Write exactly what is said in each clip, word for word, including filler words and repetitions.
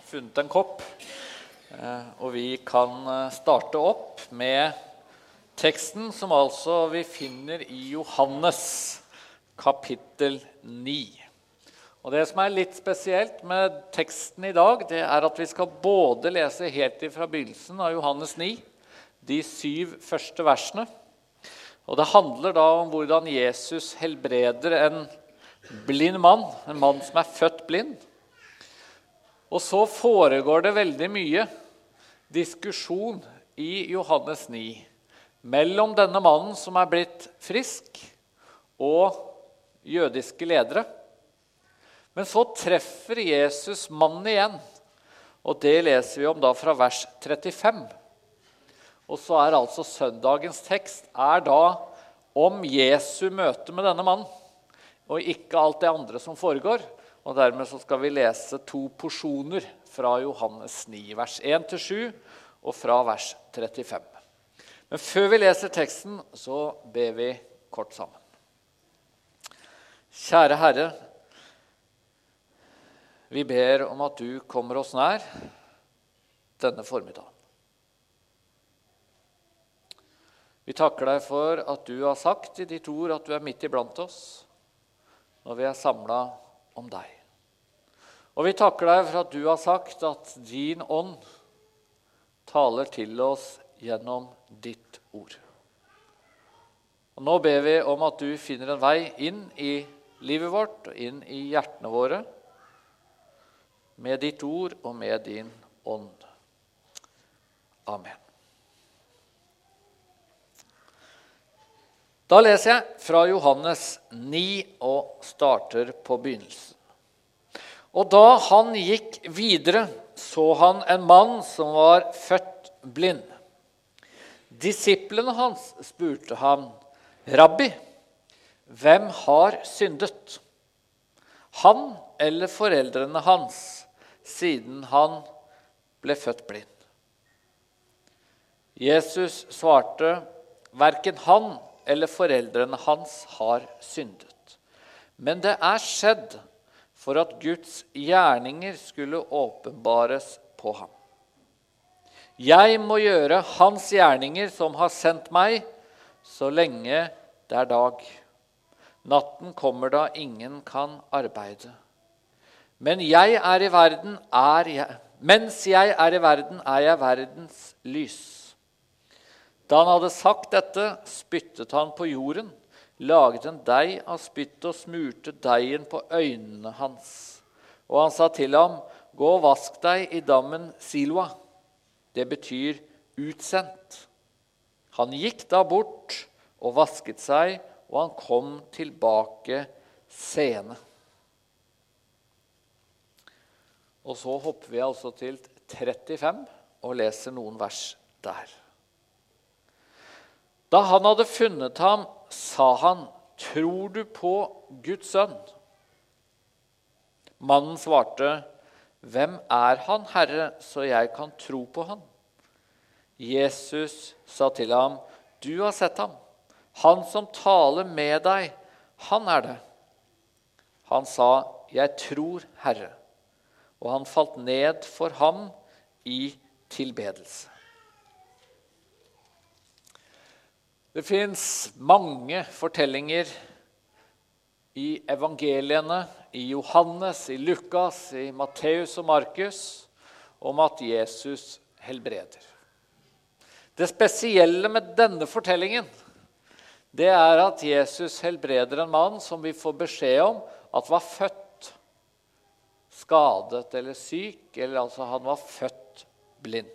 funnet en kopp, og vi kan starte opp med teksten som altså vi finner i Johannes kapittel ni. Og det som er litt spesielt med teksten i dag, det er at vi skal både lese helt fra begynnelsen av Johannes ni, de syv første versene, og det handler da om hvordan Jesus helbreder en blind mann, en mann som er født blind. Og så foregår det veldig mye diskusjon i Johannes ni mellom denne mannen som er blitt frisk og jødiske ledere. Men så treffer Jesus mannen igjen, og det leser vi om da fra vers trettifem. Og så er altså søndagens tekst er da om Jesu møte med denne mannen, og ikke alt det andre som foregår. Og dermed så skal vi lese to porsjoner fra Johannes ni, vers en til sju, og fra vers trettifem. Men før vi leser teksten, så ber vi kort sammen. Kjære Herre, vi ber om at du kommer oss nær denne formiddagen. Vi takker deg for at du har sagt i ditt ord at du er midt iblant oss, når vi er samlet om deg. Og vi takker deg for at du har sagt at din ånd taler til oss gjennom ditt ord. Og nå ber vi om at du finner en vei inn i livet vårt og inn i hjertene våre, med ditt ord og med din ånd. Amen. Da leser jeg fra Johannes ni og starter på begynnelsen. Og da han gikk videre, så han en mann som var født blind. Disiplene hans spurte ham, «Rabbi, hvem har syndet? Han eller foreldrene hans, siden han ble født blind?» Jesus svarte, «Hverken han eller foreldrene hans har syndet. Men det er skjedd for at Guds gjerninger skulle åpenbares på ham. Jeg må gjøre hans gjerninger som har sendt meg, så lenge det er dag. Natten kommer da ingen kan arbeide. Men jeg er i verden, er jeg, mens jeg er i verden, er jeg verdens lys. Da han hadde sagt dette, spyttet han på jorden, laget en deig av spytt og smurte deigen på øynene hans. Og han sa til ham, «Gå og vask deg i dammen Siloa». Det betyr utsendt. Han gikk da bort og vasket seg, og han kom tilbake seende. Og så hopper vi altså til trettifem og leser noen vers der. Da han hadde funnet ham, sa han, «Tror du på Guds sønn?» Mannen svarte, «Hvem er han, Herre, så jeg kan tro på han?» Jesus sa til ham, «Du har sett ham. Han som taler med deg, han er det.» Han sa, «Jeg tror, Herre.» Og han falt ned for ham i tilbedelse. Det finnes mange fortellinger i evangeliene, i Johannes, i Lukas, i Matteus og Markus, om at Jesus helbreder. Det spesielle med denne fortellingen, det er at Jesus helbreder en mann som vi får beskjed om at var født skadet eller syk, eller altså han var født blind.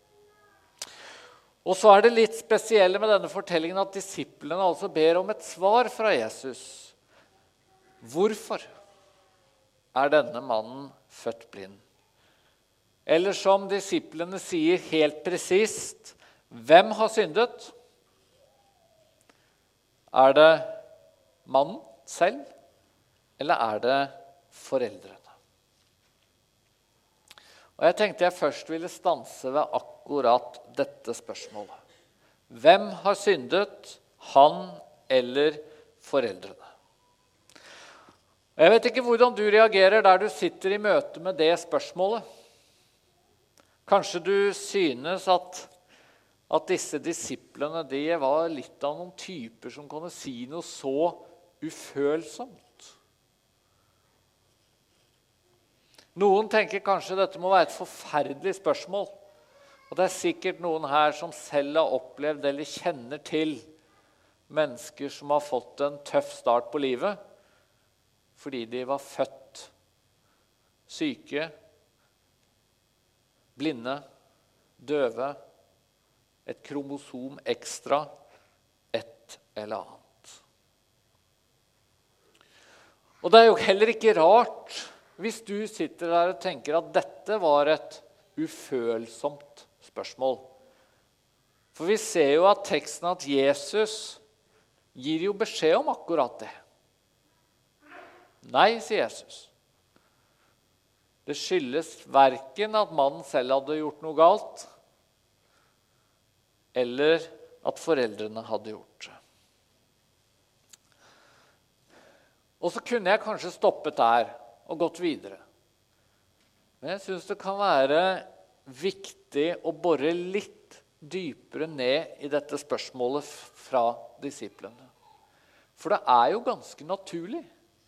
Og så er det litt spesielle med denne fortellingen at disiplene altså ber om et svar fra Jesus. Hvorfor er denne mannen født blind? Eller som disiplene sier helt presist, hvem har syndet? Er det mannen selv, eller er det foreldrene? Og jeg tenkte jeg først ville stanse ved akkurat dette spørsmålet. Hvem har syndet, han eller foreldrene? Jeg vet ikke hvordan du reagerer der du sitter i møte med det spørsmålet. Kanskje du synes at, at disse disiplene, de var litt av noen typer som kunne si noe så ufølsomt. Noen tenker kanskje dette må være et forferdelig spørsmål, og det er sikkert noen her som selv har opplevd eller kjenner til mennesker som har fått en tøff start på livet, fordi de var født syke, blinde, døve, et kromosom ekstra, et eller annet. Og det er jo heller ikke rart hvis du sitter der og tenker at dette var et ufølsomt spørsmål. For vi ser jo av teksten at Jesus gir jo beskjed om akkurat det. Nei, sier Jesus. Det skyldes hverken at mannen selv hadde gjort noe galt, eller at foreldrene hadde gjort det. Og så kunne jeg kanskje stoppet der og gått videre. Men jeg synes det kan være viktig å bore litt dypere ned i dette spørsmålet fra disiplene. For det er jo ganske naturlig.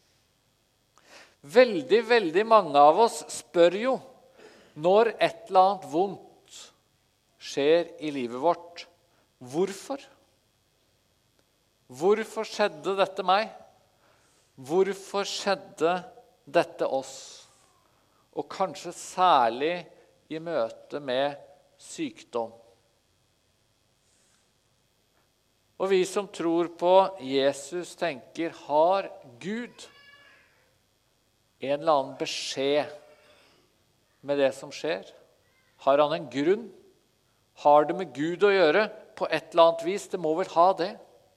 Veldig, veldig mange av oss spør jo når et eller annet vondt skjer i livet vårt. Hvorfor? Hvorfor skjedde dette meg? Hvorfor skjedde dette oss? Og kanskje særlig i møte med sykdom. Og vi som tror på Jesus tenker, har Gud en eller annen beskjed med det som skjer? Har han en grunn? Har det med Gud å gjøre på et eller annet vis? Det må vel ha det.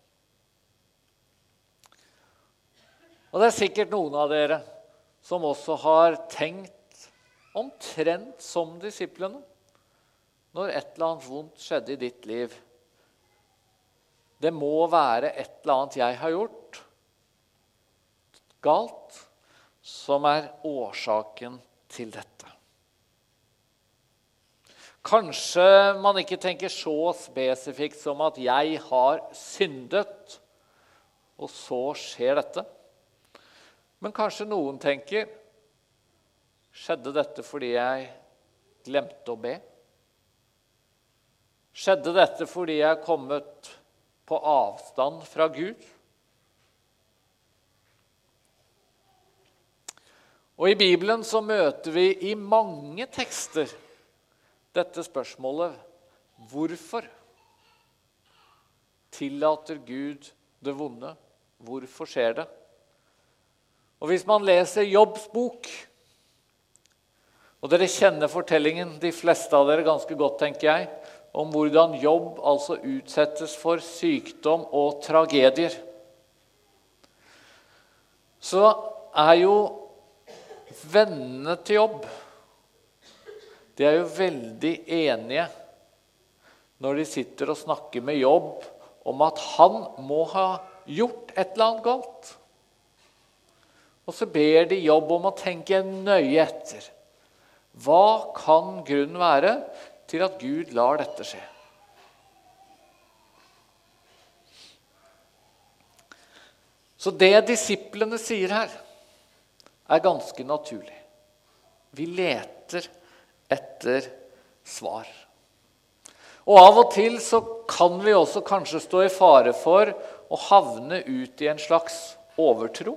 Og det er sikkert noen av dere som også har tenkt omtrent som disiplene når et eller annet vondt skjedde i ditt liv. Det må være et eller annet jeg har gjort galt, som er årsaken til dette. Kanskje man ikke tenker så spesifikt som at jeg har syndet, og så skjer dette. Men kanskje noen tenker, skjedde dette fordi jeg glemte å be? Skjedde dette fordi jeg er kommet på avstand fra Gud? Og i Bibelen så møter vi i mange tekster dette spørsmålet, hvorfor tillater Gud det vonde? Hvorfor skjer det? Og hvis man leser Jobbs bok, og dere kjenner fortellingen, de fleste av dere ganske godt, tenker jeg, om hvordan Jobb altså utsettes for sykdom og tragedier, så er jo vennene til Jobb, de er jo veldig enige når de sitter og snakker med Jobb om at han må ha gjort et eller annet galt. Og så ber de Jobb om å tenke nøye etter. Hva kan grunnen være til at Gud lar dette skje? Så det disiplene sier her, er ganske naturlig. Vi leter etter svar. Og av og til så kan vi også kanskje stå i fare for å havne ut i en slags overtro.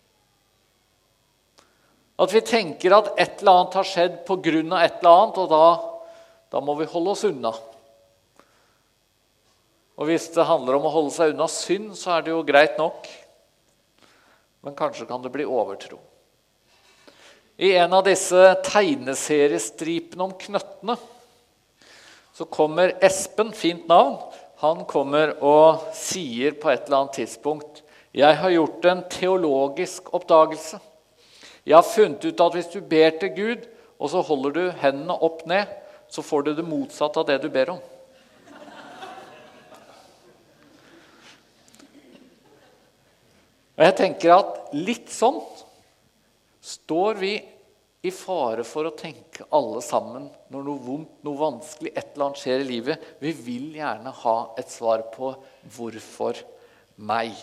At vi tenker at et eller annet har skjedd på grunn av et eller annet, og da, da må vi holde oss unna. Og hvis det handler om å holde seg unna synd, så er det jo greit nok. Men kanskje kan det bli overtro. I en av disse tegneseriestripene om knøttene, så kommer Espen, fint navn, han kommer og sier på et eller annet tidspunkt, jeg har gjort en teologisk oppdagelse. Jeg har funnet ut at hvis du ber til Gud, og så holder du hendene opp ned, så får du det motsatte av det du ber om. Og jeg tenker at litt sånn står vi i fare for å tenke alle sammen når noe vondt, noe vanskelig, et eller annet skjer i livet. Vi vil gjerne ha et svar på hvorfor meg.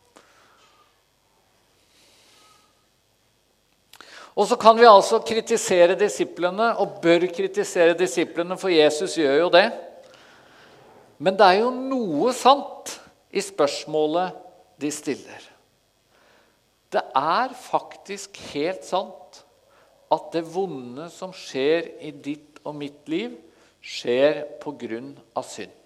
Og så kan vi altså kritisere disiplene, og bør kritisere disiplene, for Jesus gjør jo det. Men det er jo noe sant i spørsmålet de stiller. Det er faktisk helt sant at det vonde som skjer i ditt og mitt liv, skjer på grunn av synd.